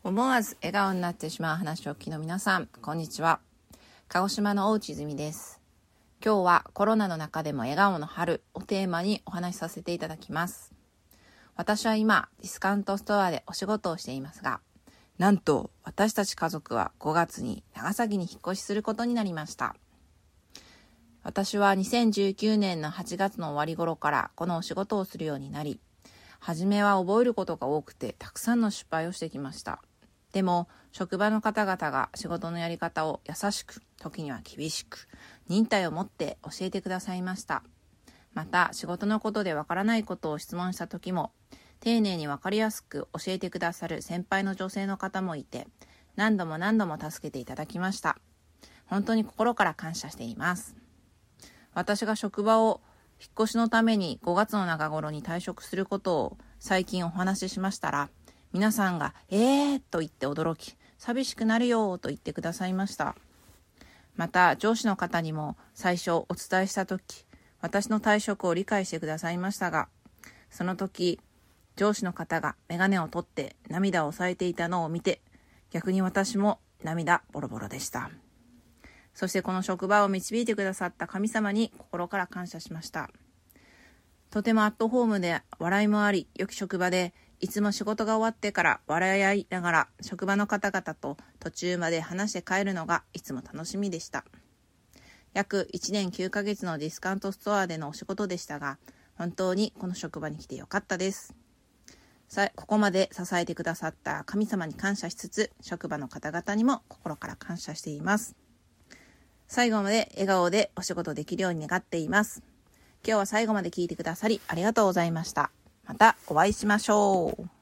思わず笑顔になってしまう話をお聞きの皆さん、こんにちは。鹿児島の大内泉です。今日はコロナの中でも笑顔の春をテーマにお話しさせていただきます。私は今ディスカウントストアでお仕事をしていますが、なんと私たち家族は5月に長崎に引っ越しすることになりました。私は2019年の8月の終わり頃からこのお仕事をするようになり、初めは覚えることが多くてたくさんの失敗をしてきました。でも職場の方々が仕事のやり方を優しく、時には厳しく、忍耐を持って教えてくださいました。また仕事のことでわからないことを質問した時も、丁寧にわかりやすく教えてくださる先輩の女性の方もいて、何度も助けていただきました。本当に心から感謝しています。私が職場を引っ越しのために5月の中頃に退職することを最近お話ししましたら、皆さんがと言って驚き、寂しくなるよと言ってくださいました。また上司の方にも最初お伝えしたとき、私の退職を理解してくださいましたが、その時上司の方が眼鏡を取って涙を抑えていたのを見て、逆に私も涙ボロボロでした。そしてこの職場を導いてくださった神様に心から感謝しました。とてもアットホームで笑いもあり、良き職場で、いつも仕事が終わってから笑い合いながら職場の方々と途中まで話して帰るのがいつも楽しみでした。約1年9ヶ月のディスカウントストアでのお仕事でしたが、本当にこの職場に来てよかったです。ここまで支えてくださった神様に感謝しつつ、職場の方々にも心から感謝しています。最後まで笑顔でお仕事できるように願っています。今日は最後まで聞いてくださりありがとうございました。またお会いしましょう。